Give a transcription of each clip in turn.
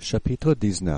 Chapitre 19.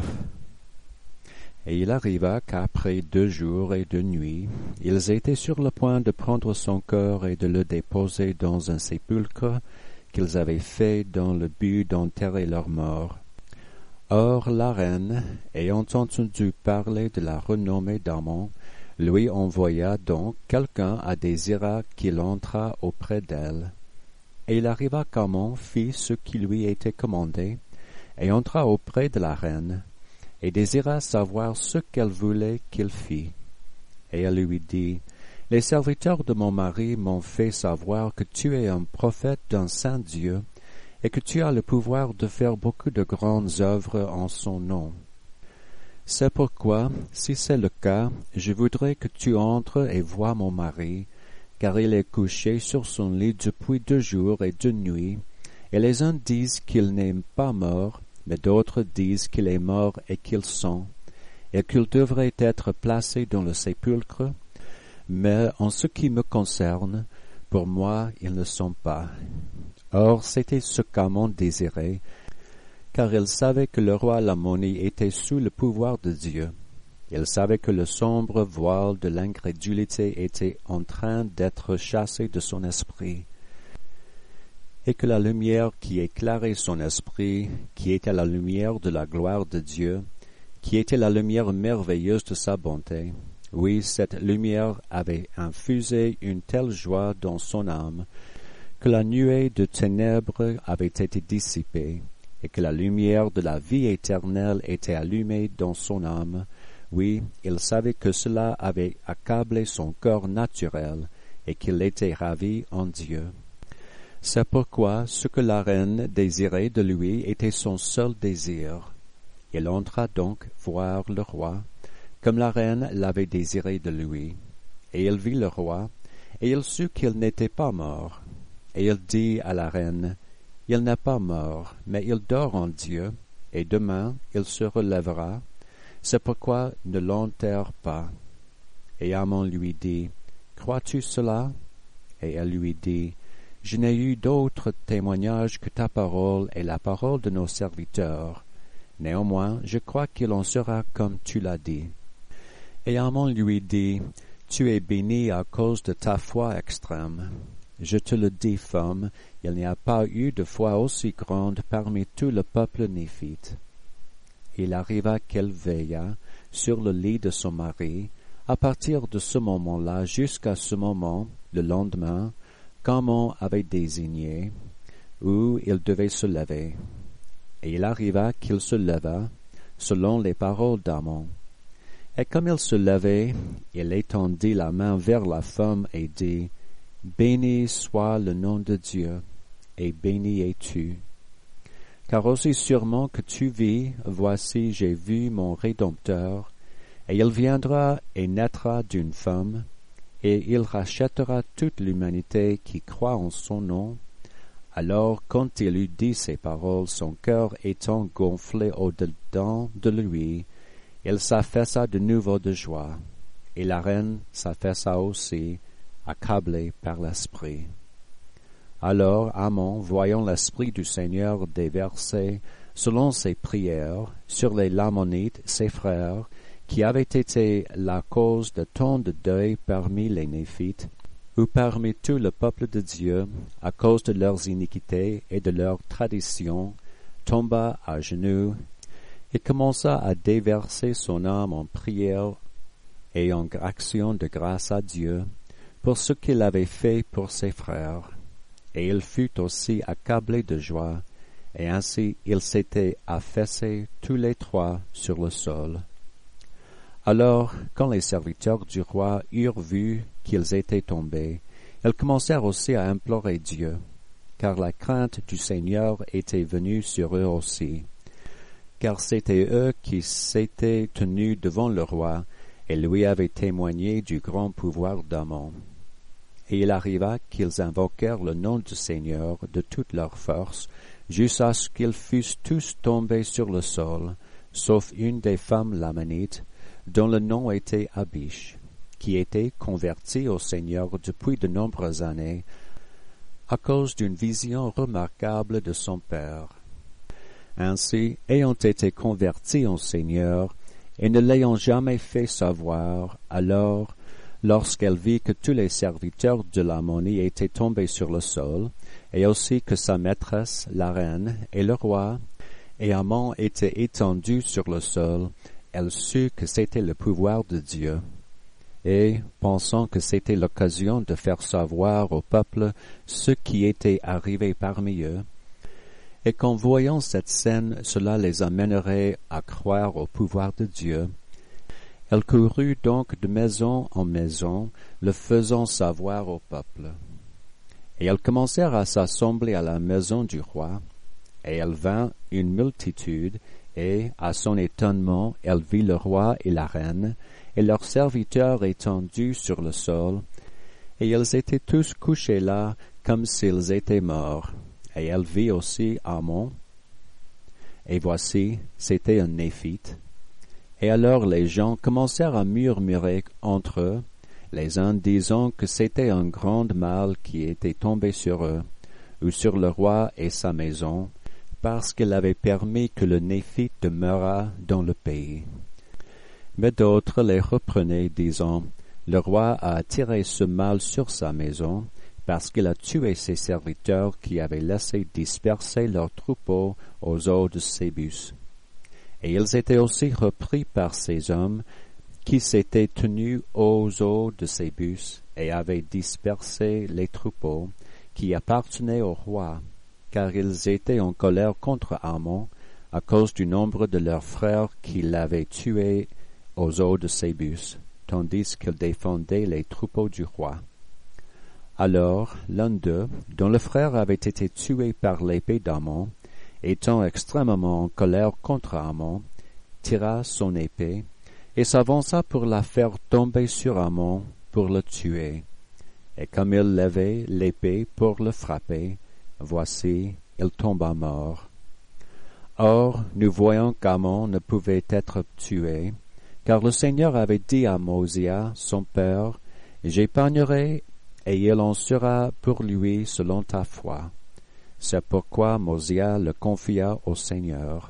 Et il arriva qu'après 2 jours et 2 nuits, ils étaient sur le point de prendre son corps et de le déposer dans un sépulcre qu'ils avaient fait dans le but d'enterrer leur mort. Or la reine, ayant entendu parler de la renommée d'Amon, lui envoya donc quelqu'un à Désira qu'il entrât auprès d'elle. Et il arriva qu'Amon fit ce qui lui était commandé, et entra auprès de la reine, et désira savoir ce qu'elle voulait qu'il fît. Et elle lui dit, « Les serviteurs de mon mari m'ont fait savoir que tu es un prophète d'un saint Dieu, et que tu as le pouvoir de faire beaucoup de grandes œuvres en son nom. C'est pourquoi, si c'est le cas, je voudrais que tu entres et vois mon mari, car il est couché sur son lit depuis 2 jours et 2 nuits, et les uns disent qu'il n'est pas mort, mais d'autres disent qu'il est mort et qu'il sent, et qu'il devrait être placé dans le sépulcre, mais en ce qui me concerne, pour moi, ils ne sont pas. » Or, c'était ce qu'Amon désirait, car il savait que le roi Lamoni était sous le pouvoir de Dieu. Il savait que le sombre voile de l'incrédulité était en train d'être chassé de son esprit, et que la lumière qui éclairait son esprit, qui était la lumière de la gloire de Dieu, qui était la lumière merveilleuse de sa bonté, oui, cette lumière avait infusé une telle joie dans son âme, que la nuée de ténèbres avait été dissipée, et que la lumière de la vie éternelle était allumée dans son âme. Oui, il savait que cela avait accablé son corps naturel, et qu'il était ravi en Dieu. C'est pourquoi ce que la reine désirait de lui était son seul désir. Il entra donc voir le roi, comme la reine l'avait désiré de lui. Et il vit le roi, et il sut qu'il n'était pas mort. Et il dit à la reine, « Il n'est pas mort, mais il dort en Dieu, et demain il se relèvera. C'est pourquoi ne l'enterre pas. » Et Amon lui dit, « Crois-tu cela? » Et elle lui dit, « Je n'ai eu d'autre témoignage que ta parole et la parole de nos serviteurs. Néanmoins, je crois qu'il en sera comme tu l'as dit. » Et Amon lui dit, « Tu es bénie à cause de ta foi extrême. Je te le dis, femme, il n'y a pas eu de foi aussi grande parmi tout le peuple néphite. » Il arriva qu'elle veilla sur le lit de son mari, à partir de ce moment-là jusqu'à ce moment, le lendemain, qu'Amon avait désigné, où il devait se lever. Et il arriva qu'il se leva, selon les paroles d'Amon. Et comme il se levait, il étendit la main vers la femme et dit, « Béni soit le nom de Dieu, et béni es-tu. Car aussi sûrement que tu vis, voici j'ai vu mon Rédempteur, et il viendra et naîtra d'une femme, et il rachètera toute l'humanité qui croit en son nom. » Alors, quand il eut dit ces paroles, son cœur étant gonflé au-dedans de lui, il s'affaissa de nouveau de joie, et la reine s'affaissa aussi, accablée par l'esprit. Alors Amon, voyant l'esprit du Seigneur déversé, selon ses prières, sur les Lamonites, ses frères, qui avaient été la cause de tant de deuil parmi les Néphites, ou parmi tout le peuple de Dieu, à cause de leurs iniquités et de leurs traditions, tomba à genoux, et commença à déverser son âme en prière et en action de grâce à Dieu, pour ce qu'il avait fait pour ses frères. Et il fut aussi accablé de joie, et ainsi ils s'étaient affaissés tous les 3 sur le sol. Alors, quand les serviteurs du roi eurent vu qu'ils étaient tombés, ils commencèrent aussi à implorer Dieu, car la crainte du Seigneur était venue sur eux aussi, car c'étaient eux qui s'étaient tenus devant le roi, et lui avaient témoigné du grand pouvoir d'Amon. Et il arriva qu'ils invoquèrent le nom du Seigneur de toute leur force, jusqu'à ce qu'ils fussent tous tombés sur le sol, sauf une des femmes lamanites, dont le nom était Abish, qui était convertie au Seigneur depuis de nombreuses années, à cause d'une vision remarquable de son père. Ainsi, ayant été convertis au Seigneur, et ne l'ayant jamais fait savoir, alors, lorsqu'elle vit que tous les serviteurs de l'harmonie étaient tombés sur le sol, et aussi que sa maîtresse, la reine, et le roi, et Amon étaient étendus sur le sol, elle sut que c'était le pouvoir de Dieu. Et, pensant que c'était l'occasion de faire savoir au peuple ce qui était arrivé parmi eux, et qu'en voyant cette scène, cela les amènerait à croire au pouvoir de Dieu, elle courut donc de maison en maison, le faisant savoir au peuple. Et elles commencèrent à s'assembler à la maison du roi, et elle vint une multitude, et, à son étonnement, elle vit le roi et la reine, et leurs serviteurs étendus sur le sol, et ils étaient tous couchés là, comme s'ils étaient morts. Et elle vit aussi Amon, et voici, c'était un néphite. Et alors les gens commencèrent à murmurer entre eux, les uns disant que c'était un grand mal qui était tombé sur eux, ou sur le roi et sa maison, parce qu'il avait permis que le néphite demeurât dans le pays. Mais d'autres les reprenaient, disant, le roi a attiré ce mal sur sa maison, parce qu'il a tué ses serviteurs qui avaient laissé disperser leurs troupeaux aux eaux de Sébus. Et ils étaient aussi repris par ces hommes qui s'étaient tenus aux eaux de Sébus et avaient dispersé les troupeaux qui appartenaient au roi, car ils étaient en colère contre Amon à cause du nombre de leurs frères qui l'avaient tué aux eaux de Sébus, tandis qu'ils défendaient les troupeaux du roi. Alors l'un d'eux, dont le frère avait été tué par l'épée d'Amon, étant extrêmement en colère contre Amon, tira son épée et s'avança pour la faire tomber sur Amon pour le tuer. Et comme il levait l'épée pour le frapper, voici, il tomba mort. Or, nous voyons qu'Amon ne pouvait être tué, car le Seigneur avait dit à Mosia, son père, « J'épargnerai, et il en sera pour lui selon ta foi. » C'est pourquoi Mosia le confia au Seigneur.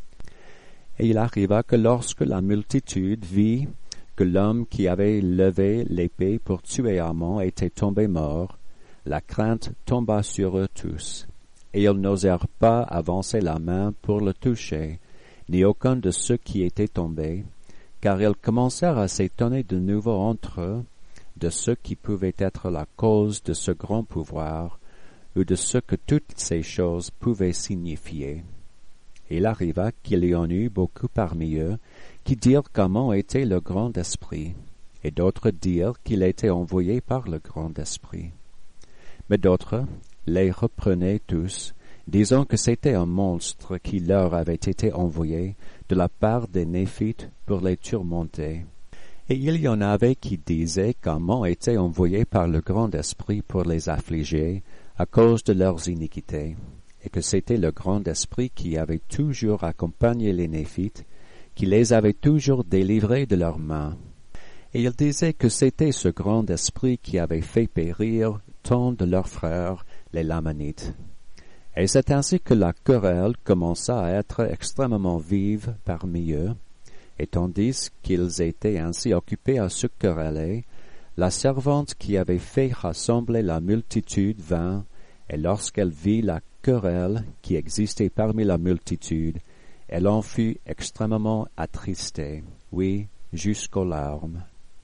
Et il arriva que lorsque la multitude vit que l'homme qui avait levé l'épée pour tuer Amon était tombé mort, la crainte tomba sur eux tous, et ils n'osèrent pas avancer la main pour le toucher, ni aucun de ceux qui étaient tombés, car ils commencèrent à s'étonner de nouveau entre eux de ce qui pouvait être la cause de ce grand pouvoir, ou de ce que toutes ces choses pouvaient signifier. Il arriva qu'il y en eut beaucoup parmi eux qui dirent qu'Amon était le grand esprit, et d'autres dirent qu'il était envoyé par le grand esprit. Mais d'autres les reprenaient tous, disant que c'était un monstre qui leur avait été envoyé de la part des Néphites pour les tourmenter. Et il y en avait qui disaient qu'Amon était envoyé par le grand esprit pour les affliger à cause de leurs iniquités, et que c'était le grand esprit qui avait toujours accompagné les Néphites, qui les avait toujours délivrés de leurs mains. Et ils disaient que c'était ce grand esprit qui avait fait périr tant de leurs frères, les Lamanites. Et c'est ainsi que la querelle commença à être extrêmement vive parmi eux, et tandis qu'ils étaient ainsi occupés à se quereller, la servante qui avait fait rassembler la multitude vint, et lorsqu'elle vit la querelle qui existait parmi la multitude, elle en fut extrêmement attristée, oui, jusqu'aux larmes.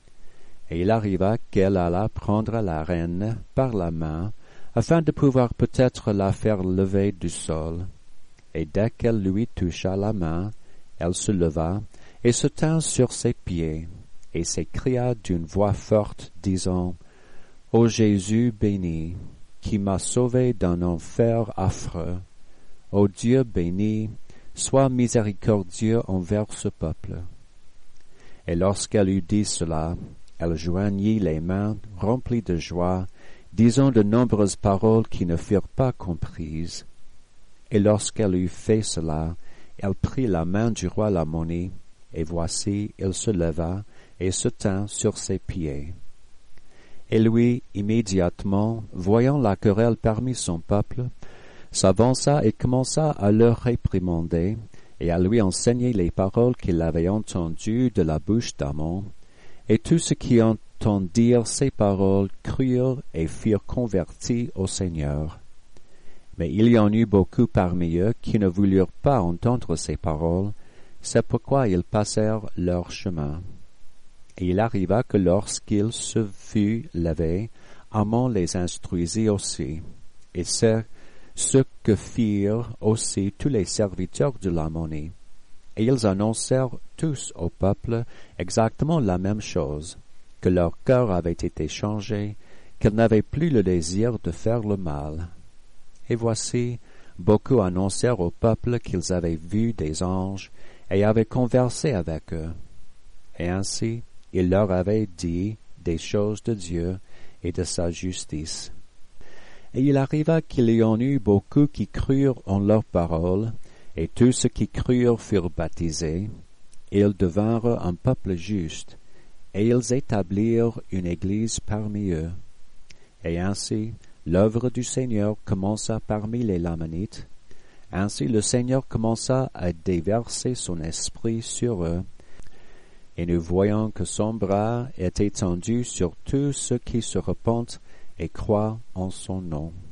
Et il arriva qu'elle alla prendre la reine par la main, afin de pouvoir peut-être la faire lever du sol. Et dès qu'elle lui toucha la main, elle se leva, et se tint sur ses pieds, et s'écria d'une voix forte, disant, « Ô Jésus béni, qui m'a sauvé d'un enfer affreux, ô Dieu béni, sois miséricordieux envers ce peuple. » Et lorsqu'elle eut dit cela, elle joignit les mains remplies de joie, disant de nombreuses paroles qui ne furent pas comprises. Et lorsqu'elle eut fait cela, elle prit la main du roi Lamoni, et voici, il se leva et se tint sur ses pieds. Et lui, immédiatement, voyant la querelle parmi son peuple, s'avança et commença à leur réprimander et à lui enseigner les paroles qu'il avait entendues de la bouche d'Amon. Et tous ceux qui entendirent ces paroles crurent et furent convertis au Seigneur. Mais il y en eut beaucoup parmi eux qui ne voulurent pas entendre ces paroles, c'est pourquoi ils passèrent leur chemin. Et il arriva que lorsqu'il se fut levé, Amon les instruisit aussi, et c'est ce que firent aussi tous les serviteurs de l'Ammonie. Et ils annoncèrent tous au peuple exactement la même chose, que leur cœur avait été changé, qu'ils n'avaient plus le désir de faire le mal. Et voici, beaucoup annoncèrent au peuple qu'ils avaient vu des anges et avaient conversé avec eux. Et ainsi, il leur avait dit des choses de Dieu et de sa justice. Et il arriva qu'il y en eut beaucoup qui crurent en leurs paroles, et tous ceux qui crurent furent baptisés, et ils devinrent un peuple juste, et ils établirent une église parmi eux. Et ainsi, l'œuvre du Seigneur commença parmi les Lamanites. Ainsi le Seigneur commença à déverser son esprit sur eux, et nous voyons que son bras est étendu sur tous ceux qui se repentent et croient en son nom.